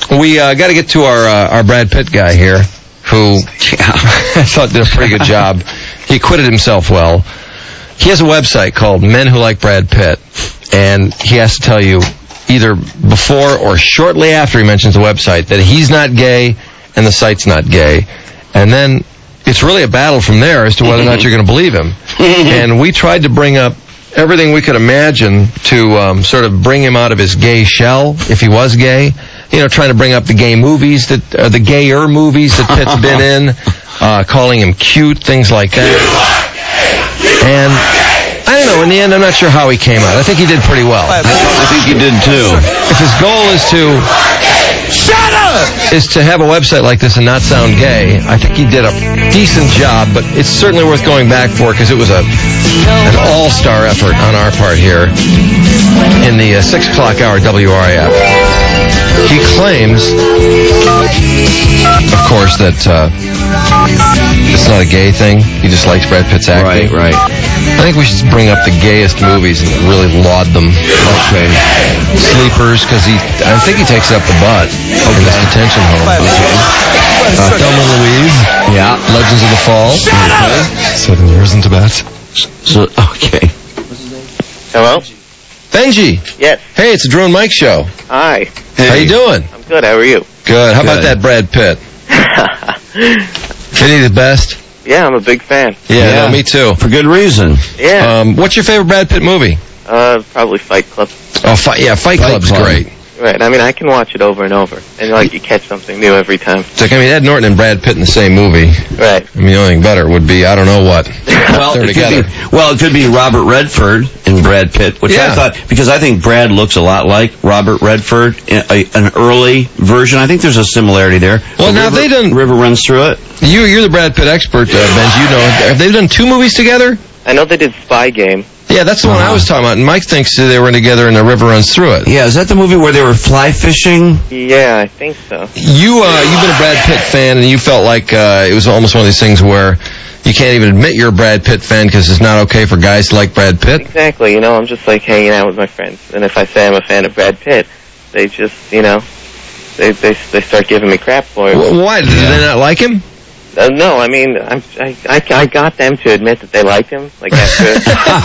We got to get to our Brad Pitt guy here, who I thought did a pretty good job. He acquitted himself well. He has a website called Men Who Like Brad Pitt, and he has to tell you either before or shortly after he mentions the website that he's not gay and the site's not gay. And then it's really a battle from there as to whether or not you're going to believe him. And we tried to bring up everything we could imagine to sort of bring him out of his gay shell, if he was gay. You know, trying to bring up the gay movies, the gayer movies that Pitt's been in, calling him cute, things like that. And I don't know, in the end, I'm not sure how he came out. I think he did pretty well. I think he did, too. If his goal is to... Shut up! Is to have a website like this and not sound gay, I think he did a decent job, but it's certainly worth going back for because it was an all-star effort on our part here in the 6 o'clock hour WRIF. He claims, of course, that it's not a gay thing. He just likes Brad Pitt's acting. Right. I think we should bring up the gayest movies and really laud them. Okay. Sleepers, because I think he takes it up the butt in this detention home. Thelma and Louise. Yeah. Legends of the Fall. Shut up! 7 Years in Tibet. So, okay. Hello? Benji. Yes. Hey, it's the Drew and Mike Show. Hi. Hey. How you doing? I'm good. How are you? Good. How about that Brad Pitt? Isn't he the best? Yeah, I'm a big fan. Yeah, no, me too. For good reason. Yeah. What's your favorite Brad Pitt movie? Probably Fight Club. Oh, Fight Club's great. Right. I mean, I can watch it over and over, and like you catch something new every time. It's like, I mean, Ed Norton and Brad Pitt in the same movie. Right. I mean, the only thing better would be, I don't know what. Well, it could be Robert Redford and Brad Pitt, which I thought, because I think Brad looks a lot like Robert Redford, an early version. I think there's a similarity there. Well, now they done... River Runs Through It. You're the Brad Pitt expert, Ben. You know, have they done 2 movies together? I know they did Spy Game. Yeah, that's the one I was talking about. And Mike thinks they were together in The River Runs Through It. Yeah, is that the movie where they were fly fishing? Yeah, I think so. You've been a Brad Pitt fan, and you felt like it was almost one of these things where you can't even admit you're a Brad Pitt fan because it's not okay for guys to like Brad Pitt. Exactly. You know, I'm just like hanging out with my friends, and if I say I'm a fan of Brad Pitt, they just, you know, they start giving me crap for it. Why? Did they not like him? No, I mean, I got them to admit that they liked him, like after.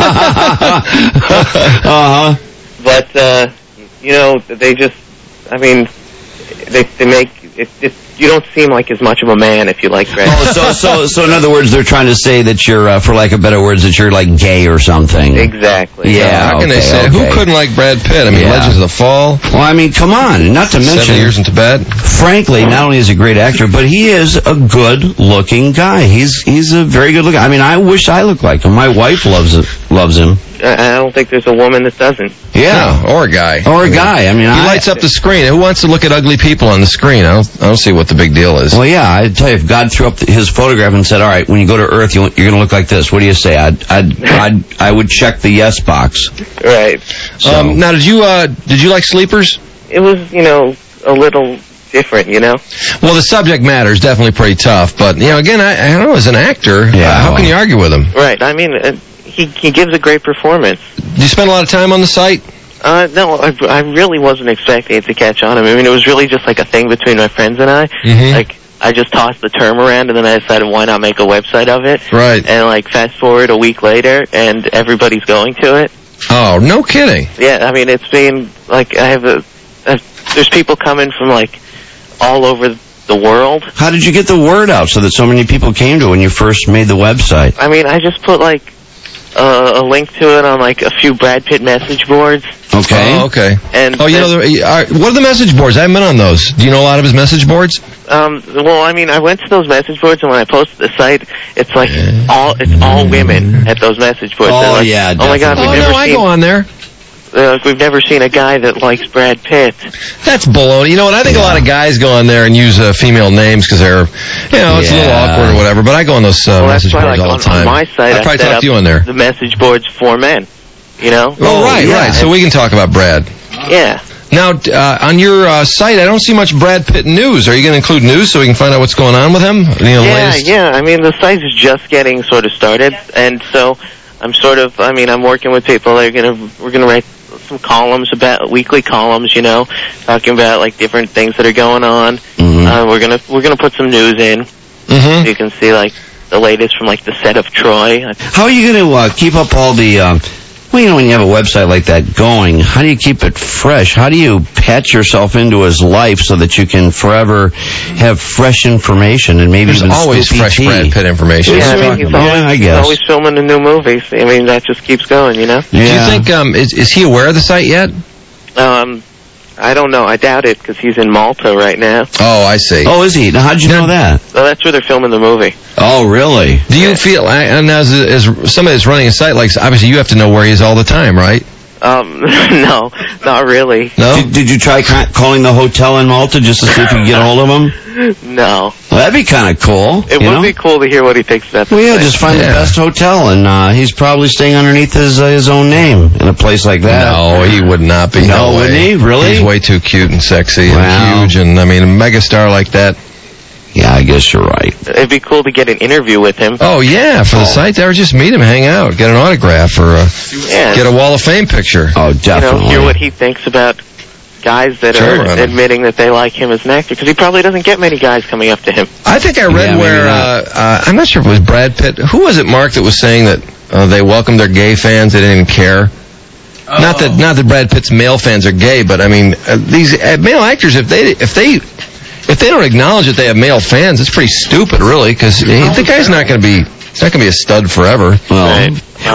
But you know, they just, I mean, they make it. You don't seem like as much of a man if you like Brad. So in other words, they're trying to say that you're, for lack of better words, that you're like gay or something. Exactly. Yeah. How can they say? Who couldn't like Brad Pitt? I mean, Legends of the Fall. Well, I mean, come on. Not to mention 7 Years in Tibet. Frankly, not only is he a great actor, but he is a good-looking guy. He's a very good-looking. I mean, I wish I looked like him. My wife loves him. I don't think there's a woman that doesn't. Yeah, no, or a guy. Or a guy. I mean, he lights up the screen. Who wants to look at ugly people on the screen? I don't see what the big deal is. Well, yeah, I'd tell you, if God threw up his photograph and said, "All right, when you go to Earth, you're going to look like this," what do you say? I would check the yes box. Right. So. Now, did you like Sleepers? It was, you know, a little different, you know. Well, the subject matter is definitely pretty tough, but you know, again, I don't know, as an actor, how can you argue with him? Right. I mean, he gives a great performance. Did you spend a lot of time on the site? No, I really wasn't expecting it to catch on. I mean, it was really just like a thing between my friends and I. Mm-hmm. Like, I just tossed the term around, and then I decided, why not make a website of it? Right. And, like, fast forward a week later, and everybody's going to it. Oh, no kidding. Yeah, I mean, it's been, like, there's people coming from, like, all over the world. How did you get the word out so that so many people came to it when you first made the website? I mean, I just put, like, a link to it on, like, a few Brad Pitt message boards. Okay. Oh, okay. And you know, what are the message boards? I haven't been on those. Do you know a lot of his message boards? Well, I mean, I went to those message boards, and when I posted the site, it's like all women at those message boards. Oh, like, yeah, oh my God, I go on there. We've never seen a guy that likes Brad Pitt. That's baloney. You know what? I think a lot of guys go on there and use female names because they're, you know, it's a little awkward or whatever. But I go on those message boards all the time. On my site, I'd probably talk to you on there. The message boards for men. You know? Oh, right. So we can talk about Brad. Yeah. Now, on your site, I don't see much Brad Pitt news. Are you going to include news so we can find out what's going on with him? Yeah. I mean, the site is just getting sort of started, and so I'm working with people that we're going to write some columns weekly columns, talking about like different things that are going on. We're gonna put some news in, so you can see like the latest from like the set of Troy. How are you going to keep up all the? When you have a website like that going, how do you keep it fresh? How do you patch yourself into his life so that you can forever have fresh information and maybe there's even always fresh Brad Pitt information? Yeah, he's always filming a new movie. I mean, that just keeps going, Do you think is he aware of the site yet? I don't know. I doubt it because he's in Malta right now. Oh, I see. Oh, is he? Now, how'd you know that? Well, that's where they're filming the movie. Oh, really? Do you feel, and as somebody that's running a site like, obviously you have to know where he is all the time, right? No, not really. No? Did you try calling the hotel in Malta just to see if you could get a hold of him? No. Well, that'd be kind of cool. It would be cool to hear what he thinks about that. Well, yeah, just find the best hotel, and he's probably staying underneath his own name in a place like that. No, he would not be. No, wouldn't he? Really? He's way too cute and sexy and huge, and I mean, a megastar like that. Yeah, I guess you're right. It'd be cool to get an interview with him. Oh, yeah, for the site there, just meet him, hang out, get an autograph, or get a Wall of Fame picture. Oh, definitely. Hear what he thinks about guys that are admitting that they like him as an actor, because he probably doesn't get many guys coming up to him. I think I read I'm not sure if it was Brad Pitt. Who was it, Mark, that was saying that they welcomed their gay fans, they didn't even care? Oh. Not that Brad Pitt's male fans are gay, but I mean, these male actors, if they don't acknowledge that they have male fans, it's pretty stupid, really, because the guy's not going to be a stud forever. Well,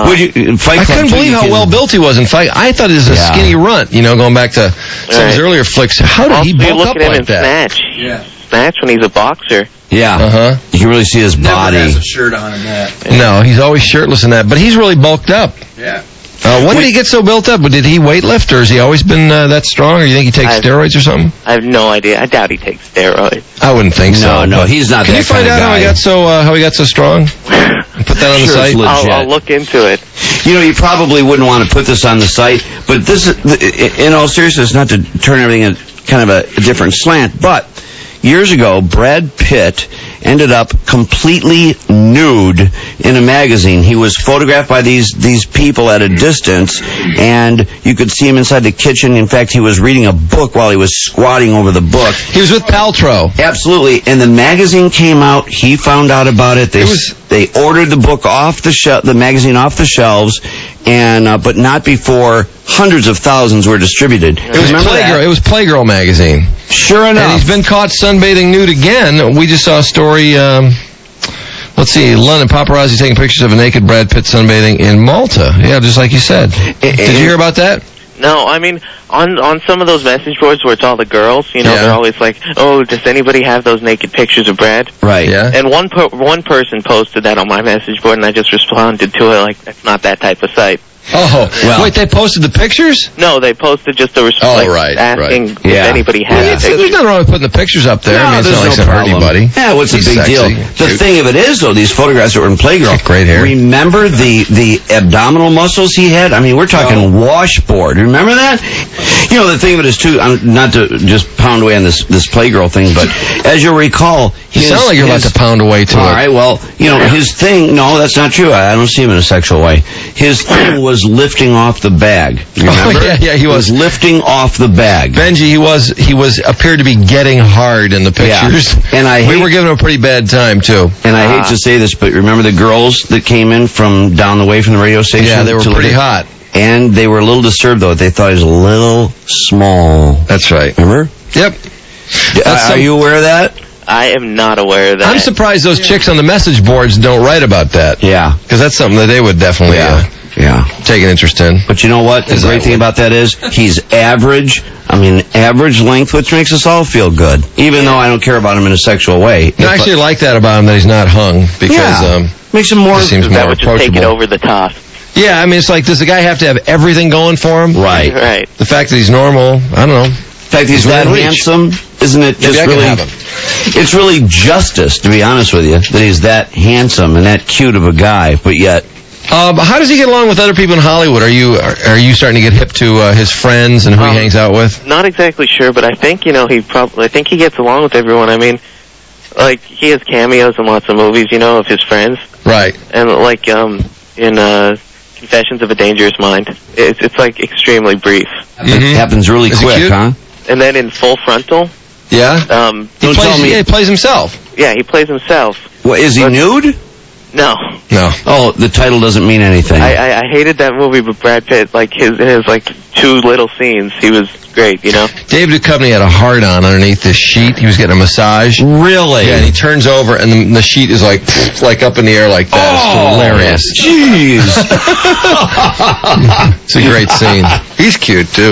I couldn't believe how well built he was in Fight. I thought he was a skinny runt, going back to some of his earlier flicks. How did he bulk up like that? Snatch. Yeah. Snatch when he's a boxer. Yeah. You can really see his body. Never has a shirt on in that. No, he's always shirtless in that, but he's really bulked up. Yeah. When did he get so built up? Did he weightlift, or has he always been that strong, or you think he takes steroids or something? I have no idea. I doubt he takes steroids. I wouldn't think so. No, he's not that kind of guy. Can you find out how he got so strong? Put that on the site? I'll look into it. You probably wouldn't want to put this on the site, but this is, in all seriousness, not to turn everything in kind of a different slant, but years ago, Brad Pitt ended up completely nude in a magazine. He was photographed by these people at a distance, and you could see him inside the kitchen. In fact, he was reading a book while he was squatting over the book. He was with Paltrow. Absolutely. And the magazine came out. He found out about it. They ordered the book off the magazine off the shelves, and but not before hundreds of thousands were distributed. It was Playgirl magazine. Sure enough. And he's been caught sunbathing nude again. We just saw a story, let's see, London paparazzi taking pictures of a naked Brad Pitt sunbathing in Malta. Yeah, just like you said. Did you hear about that? No, I mean, on some of those message boards where it's all the girls, they're always like, oh, does anybody have those naked pictures of Brad? Right. Yeah. And one person posted that on my message board, and I just responded to it like, that's not that type of site. Oh, well. Wait, they posted the pictures? No, they posted just a response asking if anybody had the pictures. There's nothing wrong with putting the pictures up there. No, I mean, it's not like it's going to hurt anybody. Yeah, what's the big deal? The thing of it is, though, these photographs that were in Playgirl. Great hair. Remember the abdominal muscles he had? I mean, we're talking washboard. Remember that? The thing of it is, too, not to just pound away on this Playgirl thing, but as you'll recall... You sound like you're about to pound away to it. All right, well, his thing... No, that's not true. I don't see him in a sexual way. His thing was lifting off the bag. You remember? Oh, yeah, he was lifting off the bag. Benji, he appeared to be getting hard in the pictures. Yeah. And we were giving him a pretty bad time, too. And I hate to say this, but remember the girls that came in from down the way from the radio station? Yeah, they were pretty hot. And they were a little disturbed, though. They thought he was a little small. That's right. Remember? Yep. Are you aware of that? I am not aware of that. I'm surprised those chicks on the message boards don't write about that. Yeah. Because that's something that they would definitely take an interest in. But you know what? The great thing about that is he's average. I mean, average length, which makes us all feel good. Even though I don't care about him in a sexual way. No, I actually like that about him, that he's not hung. Because makes him more... seems more that would approachable. just take it over the top. Yeah, I mean, it's like, does the guy have to have everything going for him? Right. Right. The fact that he's normal, I don't know. In fact, he's that handsome, isn't it? Just Maybe I really, can have him. It's really justice, to be honest with you, that he's that handsome and that cute of a guy, but yet... how does he get along with other people in Hollywood? Are you starting to get hip to his friends and who he hangs out with? Not exactly sure, but I think I think he gets along with everyone. I mean, like he has cameos in lots of movies, of his friends. Right. And like in Confessions of a Dangerous Mind. It's like extremely brief. It happens really Is it quick, cute? huh? And then in Full Frontal, Yeah? Don't tell me. He plays himself. yeah, he plays himself. What, is he nude? No, No. Oh, the title doesn't mean anything. I hated that movie, but Brad Pitt, like in his like 2 little scenes, he was great. You know. David Duchovny had a hard-on underneath this sheet. He was getting a massage. Really? Yeah, and he turns over, and the sheet is like up in the air like that. It's hilarious. Jeez. It's a great scene. He's cute, too.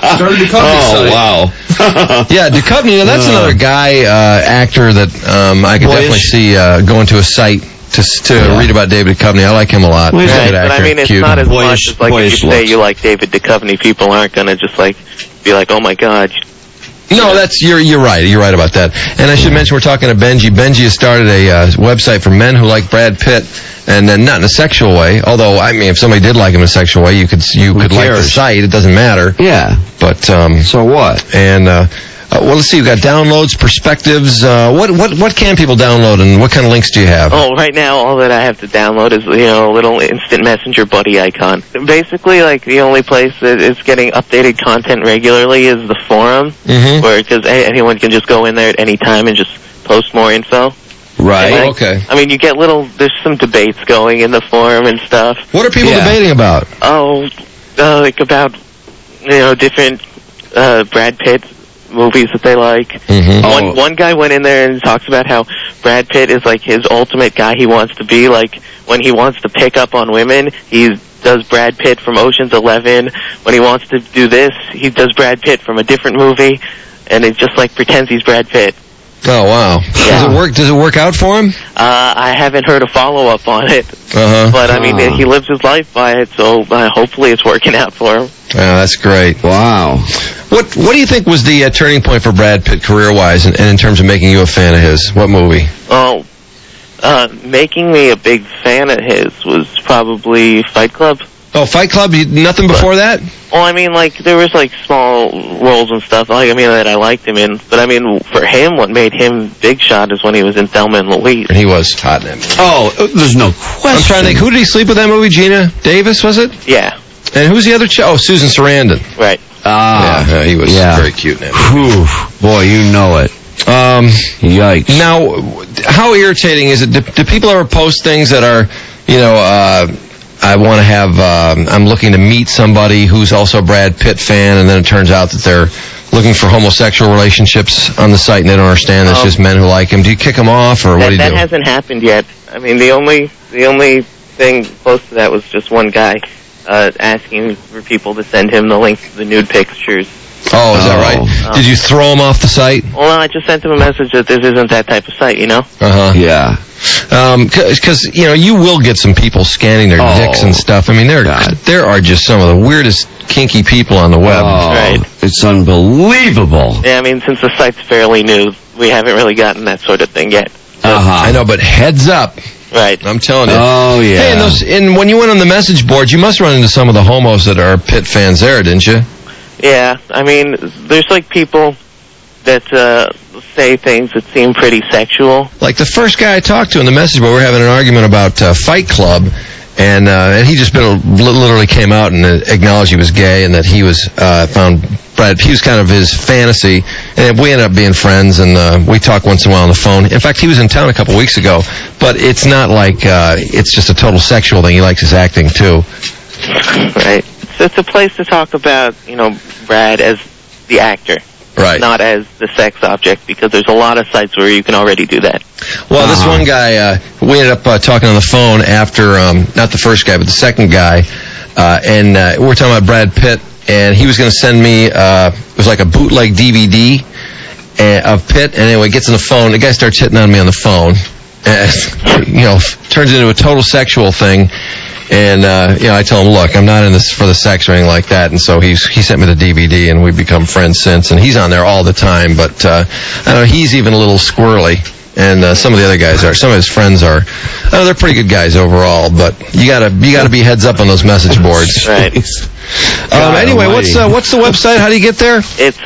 Wow. Yeah, Duchovny, that's another guy, actor that I could definitely see going to a site to read about David Duchovny. I like him a lot. He's a good But I actor. mean, it's Cute. not as Boyish- much as like if boyish you say looks. you like David Duchovny, people aren't gonna just like be like, oh my god. No, you're right. You're right about that. And I should mention we're talking to Benji. Benji has started a website for men who like Brad Pitt, and then not in a sexual way. Although, I mean, if somebody did like him in a sexual way, you could like the cares? site. It doesn't matter. Yeah. But So what? and well, let's see. We've got downloads, perspectives. What can people download, and what kind of links do you have? Oh, right now all that I have to download is a little instant messenger buddy icon. Basically, like the only place that is getting updated content regularly is the forum, where because anyone can just go in there at any time and just post more info. Right. And, Oh, okay. I mean, you get there's some debates going in the forum and stuff. What are people Yeah. debating about? Oh, like about different Brad Pitt movies that they like. Mm-hmm. One guy went in there and talks about how Brad Pitt is like his ultimate guy he wants to be. Like when he wants to pick up on women, he does Brad Pitt from Ocean's 11. When he wants to do this, he does Brad Pitt from a different movie, and it just like pretends he's Brad Pitt. Oh, wow. Yeah. Does it work out for him? I haven't heard a follow-up on it, Uh-huh. but I mean, he lives his life by it, so hopefully it's working out for him. Yeah, that's great. Wow. What do you think was the turning point for Brad Pitt career-wise and in terms of making you a fan of his? What movie? Oh, making me a big fan of his was probably Fight Club. Oh, Fight Club? Nothing before that? Well, I mean, like, there was, like, small roles and stuff, like, I mean, that I liked him in. But, I mean, for him, what made him big shot is when he was in Thelma and Louise. And he was hot in that movie. Oh, there's no question. I'm trying to think. Who did he sleep with that movie? Gina Davis, was it? Yeah, And who's the other chick? Oh, Susan Sarandon. right. Yeah, he was very cute in that movie. Whew. Boy, you know it. Yikes. Now, how irritating is it? Do people ever post things that are, I want to have, I'm looking to meet somebody who's also a Brad Pitt fan, and then it turns out that they're looking for homosexual relationships on the site, and they don't understand it's just men who like him. Do you kick them off, or what do you That do? hasn't happened yet. I mean, the only thing close to that was just one guy asking for people to send him the link to the nude pictures. Oh, is that right? Did you throw him off the site? Well, I just sent him a message that this isn't that type of site, Uh-huh. Yeah. Because you will get some people scanning their dicks and stuff. I mean, there are just some of the weirdest kinky people on the web. Oh, Right. It's unbelievable. Yeah, I mean, since the site's fairly new, we haven't really gotten that sort of thing yet. I know, but heads up. Right. I'm telling you. Oh, yeah. Hey, and when you went on the message board, you must run into some of the homos that are Pitt fans there, didn't you? Yeah, I mean, there's like people that say things that seem pretty sexual. Like the first guy I talked to in the message board, we were having an argument about Fight Club, and he just literally came out and acknowledged he was gay and that he was found Brad. He was kind of his fantasy, and we ended up being friends, and we talk once in a while on the phone. In fact, he was in town a couple weeks ago, but it's not like it's just a total sexual thing. He likes his acting too. Right. So it's a place to talk about, Brad as the actor. Right. Not as the sex object, because there's a lot of sites where you can already do that. Well, this one guy, we ended up talking on the phone after, not the first guy, but the second guy, and we were talking about Brad Pitt, and he was going to send me, it was like a bootleg DVD of Pitt, and anyway, gets on the phone, the guy starts hitting on me on the phone, turns into a total sexual thing. And, I tell him, look, I'm not in this for the sex or anything like that. And so he sent me the DVD, and we've become friends since. And he's on there all the time. But, I don't know, he's even a little squirrely. And some of the other guys are. Some of his friends are. They're pretty good guys overall. But you gotta be heads up on those message boards. Right. Anyway, what's the website? How do you get there? It's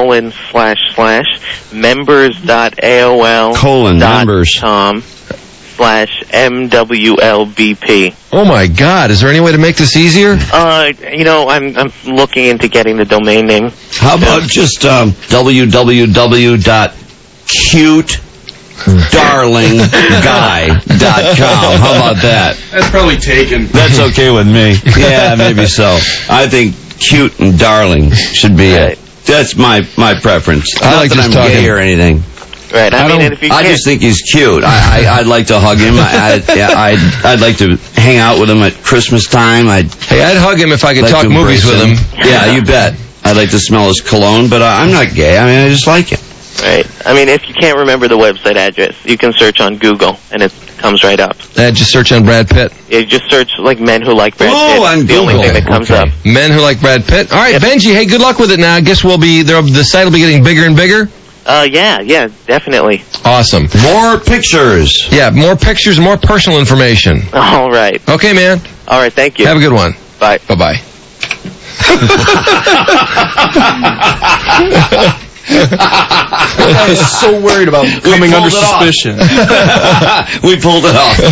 http://members.aol.com/. facebook.com/MWLBP. Oh my God! Is there any way to make this easier? I'm looking into getting the domain name. How about just www.cutedarlingguy.com? How about that? That's probably taken. That's okay with me. Yeah, maybe so. I think cute and darling should be it. That's my preference. I like Not that just I'm gay talking. or anything. Right. I mean, if you I just think he's cute. I'd like to hug him. I'd like to hang out with him at Christmas time. I'd hug him if I could like talk to movies with embrace him. Yeah, you bet. I'd like to smell his cologne, but I'm not gay. I mean, I just like him. Right. I mean, if you can't remember the website address, you can search on Google, and it comes right up. Just search on Brad Pitt. Yeah, you just search, like, men who like Brad Pitt. Oh, on It's the only Google. thing that comes up. Men who like Brad Pitt. All right, Benji. Hey, good luck with it. Now, I guess the site will be getting bigger and bigger. Yeah, definitely. Awesome. More pictures. Yeah, more pictures, more personal information. All right. Okay, man. All right, thank you. Have a good one. Bye. Bye-bye. I was so worried about coming under suspicion. We pulled it off.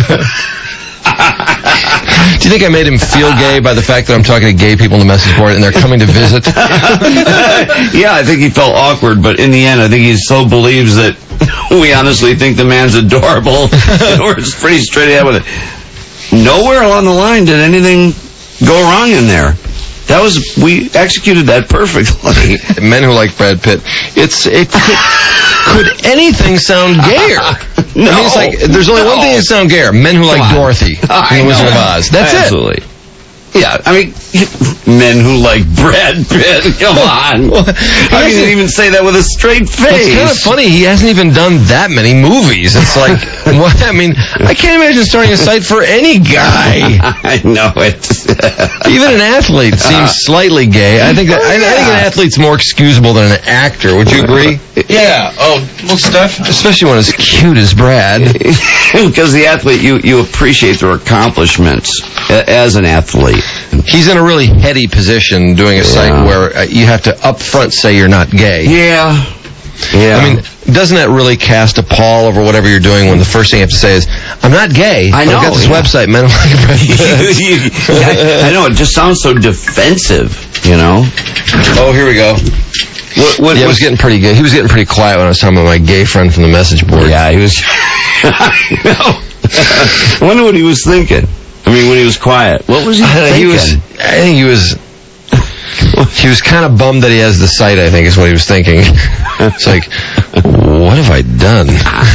Do you think I made him feel gay by the fact that I'm talking to gay people on the message board and they're coming to visit? Yeah, I think he felt awkward, but in the end, I think he so believes that we honestly think the man's adorable. We're pretty straight ahead with it. Nowhere along the line did anything go wrong in there. We executed that perfectly. Men who like Brad Pitt. Could anything sound gayer? No. I mean, it's like, there's only one thing that sound gayer. Men who like Dorothy in The Wizard of Oz. That's Absolutely. Yeah, I mean, men who like Brad Pitt, come on. How can you even say that with a straight face? It's kind of funny. He hasn't even done that many movies. It's like, what? I mean, I can't imagine starting a site for any guy. I know it. Even an athlete seems slightly gay. I think an athlete's more excusable than an actor. Would you agree? Yeah. Oh, most definitely. Especially when as cute as Brad. Because the athlete, you appreciate their accomplishments as an athlete. He's in a really heady position doing a site where you have to up front say you're not gay. Yeah. I mean, doesn't that really cast a pall over whatever you're doing when the first thing you have to say is, I'm not gay. I know. I've got this website, Men Who Like Brad Pitt. I know, it just sounds so defensive, you know? Oh, here we go. It was getting pretty gay. He was getting pretty quiet when I was talking about my gay friend from the message board. Yeah, he was... I know. I wonder what he was thinking. I mean, when he was quiet. What was he thinking? I think he was kind of bummed that he has the site, I think, is what he was thinking. It's like, what have I done?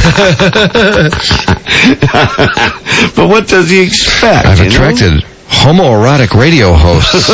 But what does he expect? I've attracted homoerotic radio hosts.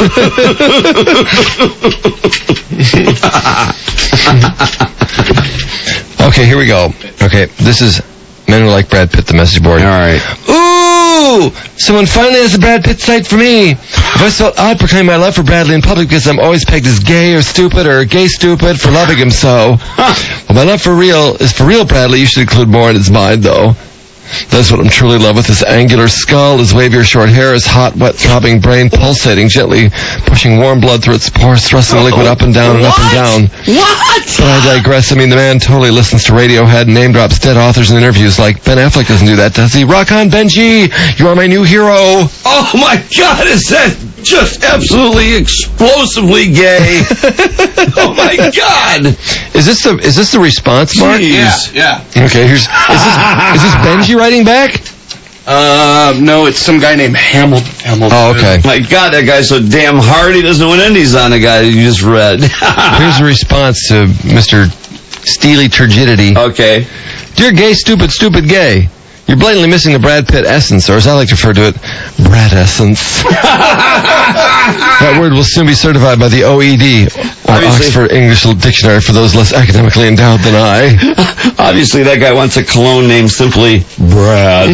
Okay, here we go. Okay, this is Men Who Like Brad Pitt, the message board. All right. Ooh! Someone finally has a Brad Pitt site for me. I've always felt odd proclaiming my love for Bradley in public because I'm always pegged as gay or stupid or gay stupid for loving him so. Well, my love for real is for real Bradley. You should include more in his mind, though. That's what I'm truly in love with, his angular skull, his wavy short hair, his hot, wet, throbbing brain pulsating, gently pushing warm blood through its pores, thrusting liquid up and down and up and down. What? But I digress. I mean, the man totally listens to Radiohead and name drops dead authors in interviews like Ben Affleck doesn't do that, does he? Rock on, Benji! You are my new hero! Oh, my God, is that just absolutely explosively gay? Oh, my God! Is this the response, Mark? Jeez. Yeah. Okay, is this Benji writing back? No, it's some guy named Hamilton. Oh, okay. My God, that guy's so damn hard, he doesn't know what end he's on, the guy you just read. Here's a response to Mr. Steely Turgidity. Okay. Dear gay, stupid, stupid gay. You're blatantly missing the Brad Pitt essence, or as I like to refer to it, Brad essence. That word will soon be certified by the OED, or Oxford English Dictionary for those less academically endowed than I. Obviously, that guy wants a cologne named simply Brad.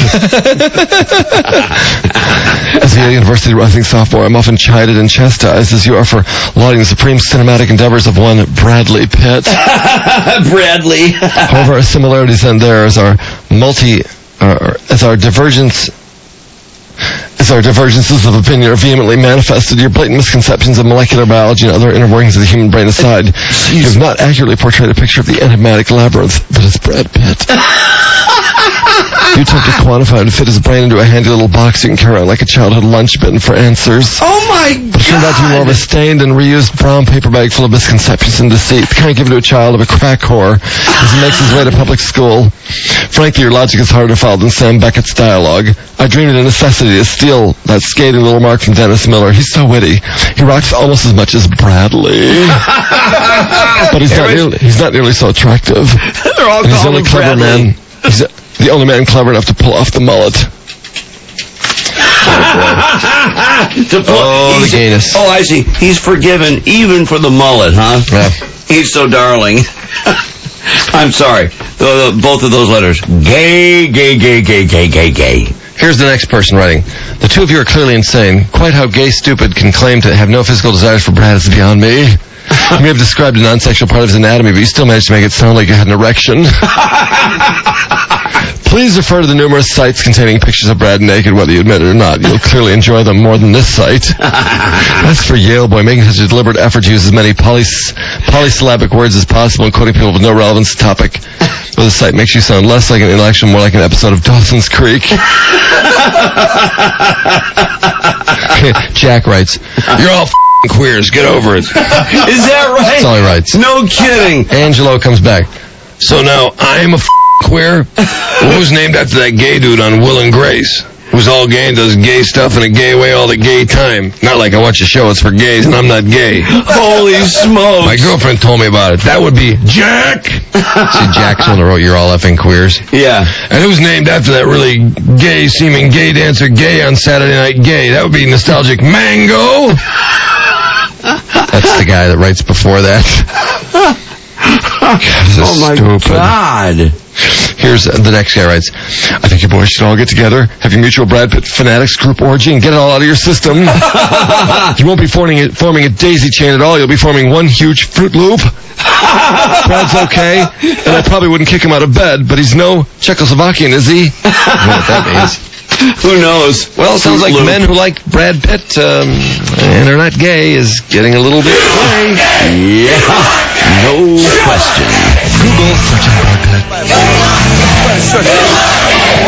As a University Rising sophomore, I'm often chided and chastised as you are for lauding the supreme cinematic endeavors of one Bradley Pitt. Bradley. However, our similarities and theirs are as our divergences of opinion are vehemently manifested, your blatant misconceptions of molecular biology and other inner workings of the human brain aside, you have not accurately portrayed a picture of the enigmatic labyrinth that is Brad Pitt. You attempt to quantify and fit his brain into a handy little box you can carry around like a childhood lunch bin for answers. Oh my God! But it turned out to be more of a stained and reused brown paper bag full of misconceptions and deceit, the kind given to a child of a crack whore as he makes his way to public school. Frankly, your logic is harder to follow than Sam Beckett's dialogue. I dreamed of the necessity to steal that scathing little mark from Dennis Miller. He's so witty. He rocks almost as much as Bradley. But he's not nearly so attractive. They're all And he's the calling only him clever Bradley. man. He's the only man clever enough to pull off the mullet. The gayness. Oh, I see. He's forgiven even for the mullet, huh? Yeah. He's so darling. I'm sorry. Both of those letters. Gay, gay, gay, gay, gay, gay, gay. Here's the next person writing. The two of you are clearly insane. Quite how gay stupid can claim to have no physical desires for Brad is beyond me. You may have described a non-sexual part of his anatomy, but you still managed to make it sound like you had an erection. Please refer to the numerous sites containing pictures of Brad naked, whether you admit it or not. You'll clearly enjoy them more than this site. As for Yale Boy, making such a deliberate effort to use as many polysyllabic words as possible and quoting people with no relevance to topic, well, the site makes you sound less like an intellectual, more like an episode of Dawson's Creek. Jack writes, "You're all f***ing queers. Get over it." Is that right? That's all he writes. No kidding. Angelo comes back. "So now I'm a queer? Well, who's named after that gay dude on Will and Grace? Who's all gay and does gay stuff in a gay way all the gay time. Not like I watch a show, it's for gays, and I'm not gay. Holy smokes. My girlfriend told me about it. That would be Jack." See, Jack's one that wrote You're All Effing Queers. Yeah. "And who's named after that really gay-seeming gay dancer Gay on Saturday Night Gay? That would be nostalgic Mango." That's the guy that writes before that. Oh my God. Here's the next guy writes, "I think you boys should all get together, have your mutual Brad Pitt fanatics group orgy, and get it all out of your system. You won't be forming a daisy chain at all. You'll be forming one huge Fruit Loop. Brad's okay, and I probably wouldn't kick him out of bed, but he's no Czechoslovakian, is he?" I don't know what that means. Who knows? Well, it sounds like men who like Brad Pitt and are not gay is getting a little bit gay. Yeah, no question. Google searching Brad Pitt.